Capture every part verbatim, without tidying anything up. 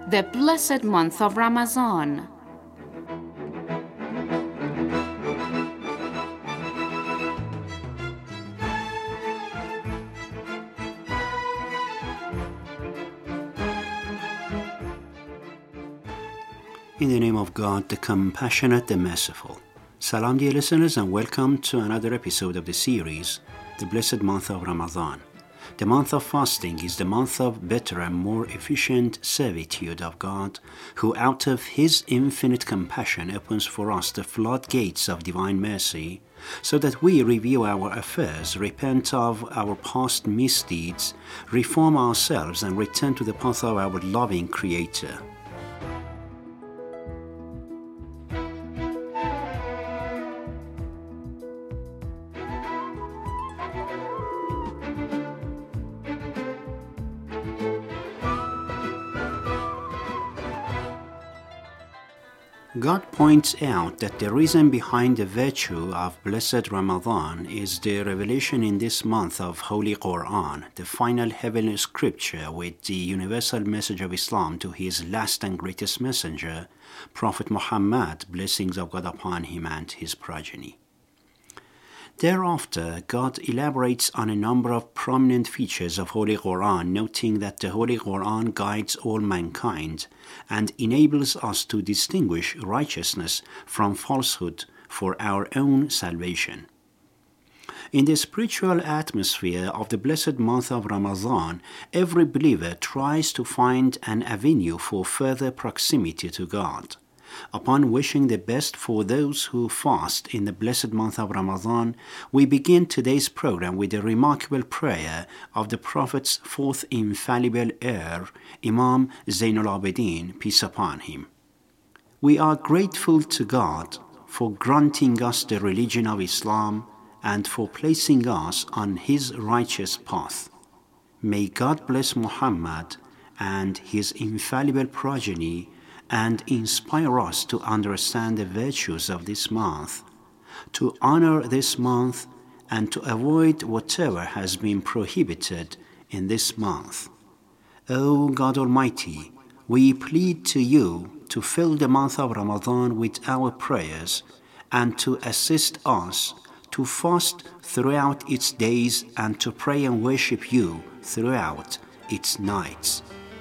the blessed month of Ramadan. In the name of God, the compassionate, the merciful. Salam, dear listeners, and welcome to another episode of the series, The Blessed Month of Ramadan. The month of fasting is the month of better and more efficient servitude of God, who out of His infinite compassion opens for us the floodgates of divine mercy, so that we review our affairs, repent of our past misdeeds, reform ourselves, and return to the path of our loving Creator. God points out that the reason behind the virtue of blessed Ramadan is the revelation in this month of Holy Quran, the final heavenly scripture with the universal message of Islam to his last and greatest messenger, Prophet Muhammad, blessings of God upon him and his progeny. Thereafter, God elaborates on a number of prominent features of Holy Quran, noting that the Holy Quran guides all mankind and enables us to distinguish righteousness from falsehood for our own salvation. In the spiritual atmosphere of the blessed month of Ramadan, every believer tries to find an avenue for further proximity to God. Upon wishing the best for those who fast in the blessed month of Ramadan, we begin today's program with a remarkable prayer of the Prophet's fourth infallible heir, Imam Zainul Abidin, peace upon him. We are grateful to God for granting us the religion of Islam and for placing us on His righteous path. May God bless Muhammad and his infallible progeny and inspire us to understand the virtues of this month, to honor this month, and to avoid whatever has been prohibited in this month. O God Almighty, we plead to You to fill the month of Ramadan with our prayers and to assist us to fast throughout its days and to pray and worship You throughout its nights.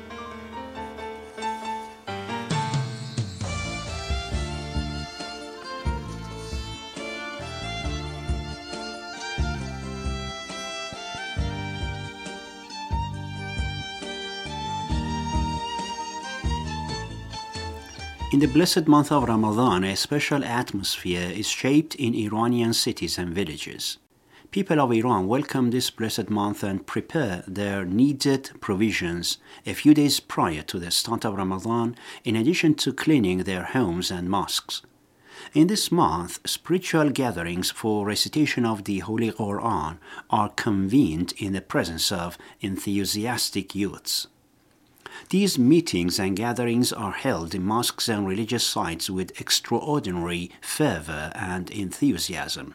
In the blessed month of Ramadan, a special atmosphere is shaped in Iranian cities and villages. People of Iran welcome this blessed month and prepare their needed provisions a few days prior to the start of Ramadan, in addition to cleaning their homes and mosques. In this month, spiritual gatherings for recitation of the Holy Quran are convened in the presence of enthusiastic youths. These meetings and gatherings are held in mosques and religious sites with extraordinary fervor and enthusiasm.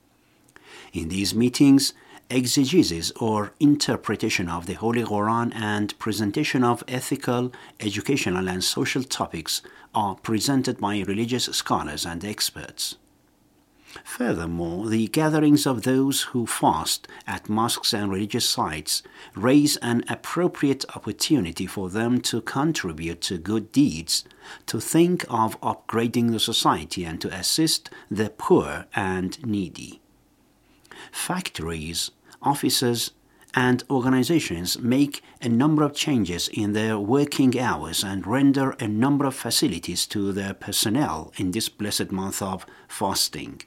In these meetings, exegesis or interpretation of the Holy Quran and presentation of ethical, educational, and social topics are presented by religious scholars and experts. Furthermore, the gatherings of those who fast at mosques and religious sites raise an appropriate opportunity for them to contribute to good deeds, to think of upgrading the society, and to assist the poor and needy. Factories, offices, and organizations make a number of changes in their working hours and render a number of facilities to their personnel in this blessed month of fasting.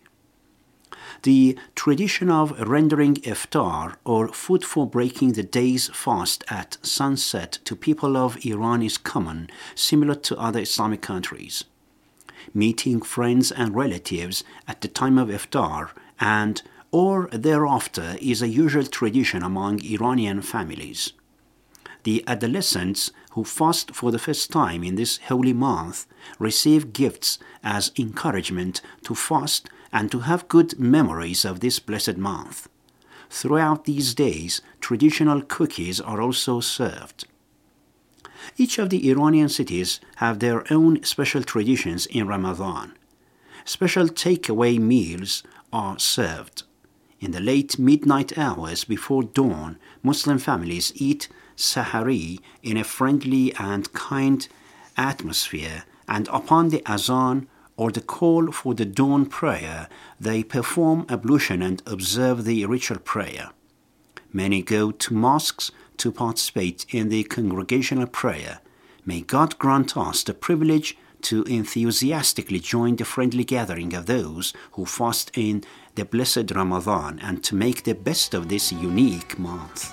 The tradition of rendering iftar, or food for breaking the day's fast at sunset, to people of Iran is common, similar to other Islamic countries. Meeting friends and relatives at the time of iftar and or thereafter is a usual tradition among Iranian families. The adolescents who fast for the first time in this holy month receive gifts as encouragement to fast and to have good memories of this blessed month. Throughout these days, traditional cookies are also served. Each of the Iranian cities have their own special traditions in Ramadan. Special takeaway meals are served. In the late midnight hours before dawn, Muslim families eat sahari in a friendly and kind atmosphere, and upon the azan or the call for the dawn prayer, they perform ablution and observe the ritual prayer. Many go to mosques to participate in the congregational prayer. May God grant us the privilege to enthusiastically join the friendly gathering of those who fast in the blessed Ramadan and to make the best of this unique month.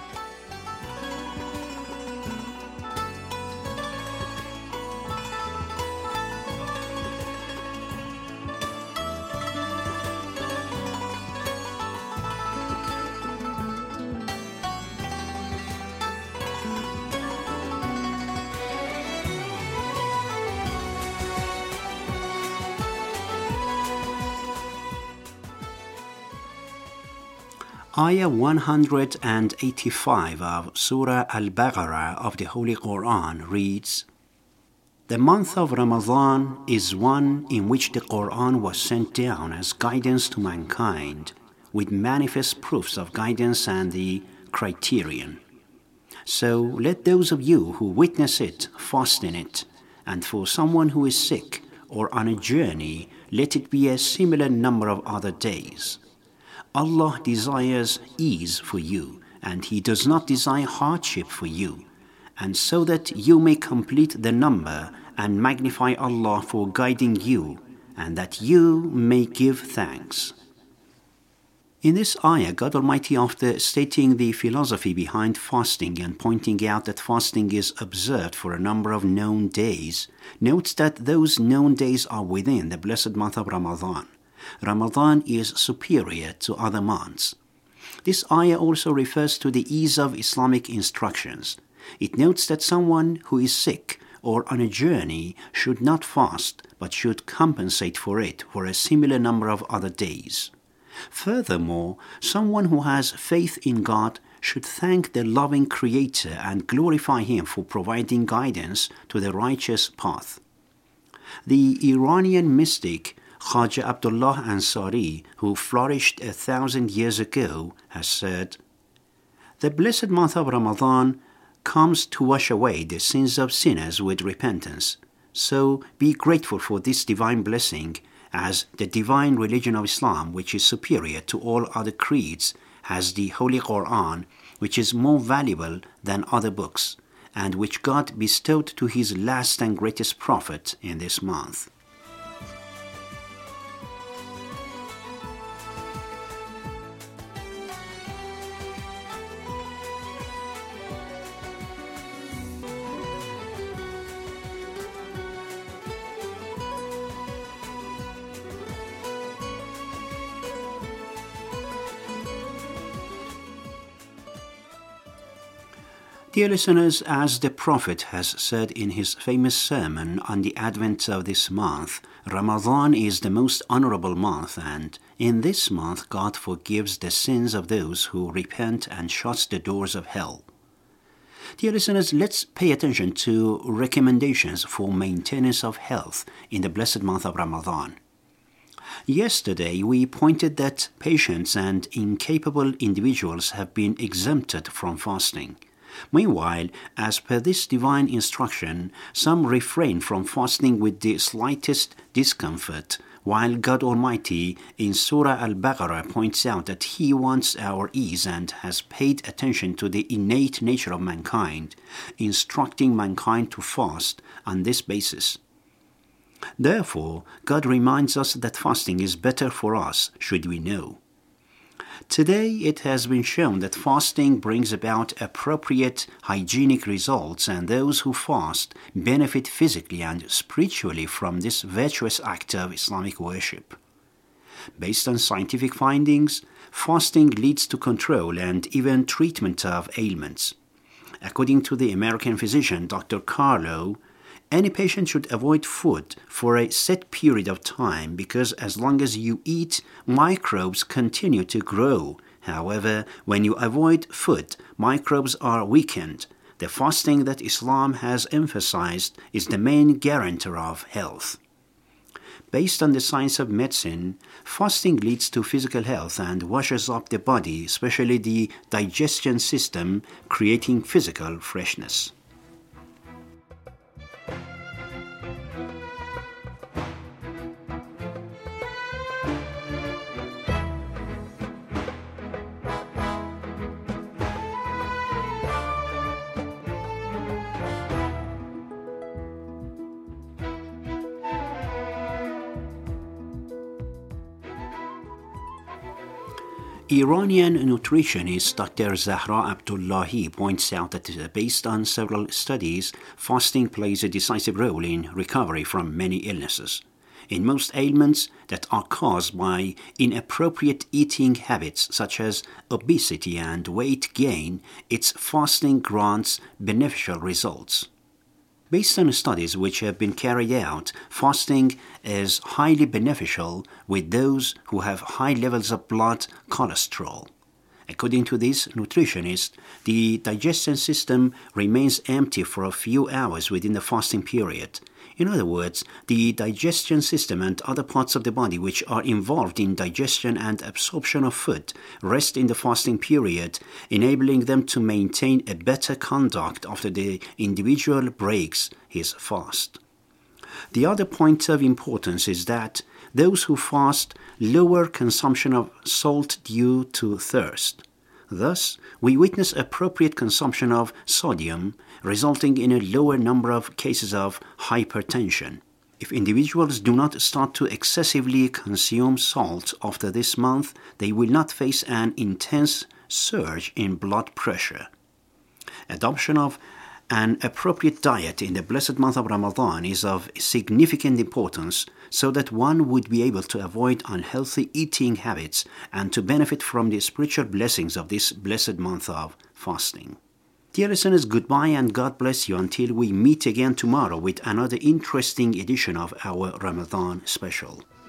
Ayah one hundred eighty-five of Surah Al-Baqarah of the Holy Quran reads, "The month of Ramadan is one in which the Quran was sent down as guidance to mankind, with manifest proofs of guidance and the criterion. So let those of you who witness it fast in it, and for someone who is sick or on a journey, let it be a similar number of other days. Allah desires ease for you, and He does not desire hardship for you, and so that you may complete the number and magnify Allah for guiding you, and that you may give thanks." In this ayah, God Almighty, after stating the philosophy behind fasting and pointing out that fasting is observed for a number of known days, notes that those known days are within the blessed month of Ramadan. Ramadan is superior to other months. This ayah also refers to the ease of Islamic instructions. It notes that someone who is sick or on a journey should not fast, but should compensate for it for a similar number of other days. Furthermore, someone who has faith in God should thank the loving Creator and glorify Him for providing guidance to the righteous path. The Iranian mystic Khaja Abdullah Ansari, who flourished a thousand years ago, has said, "The blessed month of Ramadan comes to wash away the sins of sinners with repentance. So be grateful for this divine blessing, as the divine religion of Islam, which is superior to all other creeds, has the Holy Quran, which is more valuable than other books, and which God bestowed to His last and greatest prophet in this month." Dear listeners, as the Prophet has said in his famous sermon on the advent of this month, Ramadan is the most honorable month, and in this month God forgives the sins of those who repent and shuts the doors of hell. Dear listeners, let's pay attention to recommendations for maintenance of health in the blessed month of Ramadan. Yesterday, we pointed that patients and incapable individuals have been exempted from fasting. Meanwhile, as per this divine instruction, some refrain from fasting with the slightest discomfort, while God Almighty in Surah Al-Baqarah points out that He wants our ease and has paid attention to the innate nature of mankind, instructing mankind to fast on this basis. Therefore, God reminds us that fasting is better for us, should we know. Today, it has been shown that fasting brings about appropriate hygienic results, and those who fast benefit physically and spiritually from this virtuous act of Islamic worship. Based on scientific findings, fasting leads to control and even treatment of ailments. According to the American physician Doctor Carlo, any patient should avoid food for a set period of time because as long as you eat, microbes continue to grow. However, when you avoid food, microbes are weakened. The fasting that Islam has emphasized is the main guarantor of health. Based on the science of medicine, fasting leads to physical health and washes up the body, especially the digestion system, creating physical freshness. Iranian nutritionist Doctor Zahra Abdullahi points out that based on several studies, fasting plays a decisive role in recovery from many illnesses. In most ailments that are caused by inappropriate eating habits such as obesity and weight gain, its fasting grants beneficial results. Based on studies which have been carried out, fasting is highly beneficial with those who have high levels of blood cholesterol. According to this nutritionist, the digestion system remains empty for a few hours within the fasting period. In other words, the digestion system and other parts of the body which are involved in digestion and absorption of food rest in the fasting period, enabling them to maintain a better conduct after the individual breaks his fast. The other point of importance is that those who fast lower consumption of salt due to thirst. Thus, we witness appropriate consumption of sodium, resulting in a lower number of cases of hypertension. If individuals do not start to excessively consume salt after this month, they will not face an intense surge in blood pressure. Adoption of an appropriate diet in the blessed month of Ramadan is of significant importance so that one would be able to avoid unhealthy eating habits and to benefit from the spiritual blessings of this blessed month of fasting. Dear listeners, goodbye and God bless you until we meet again tomorrow with another interesting edition of our Ramadan special.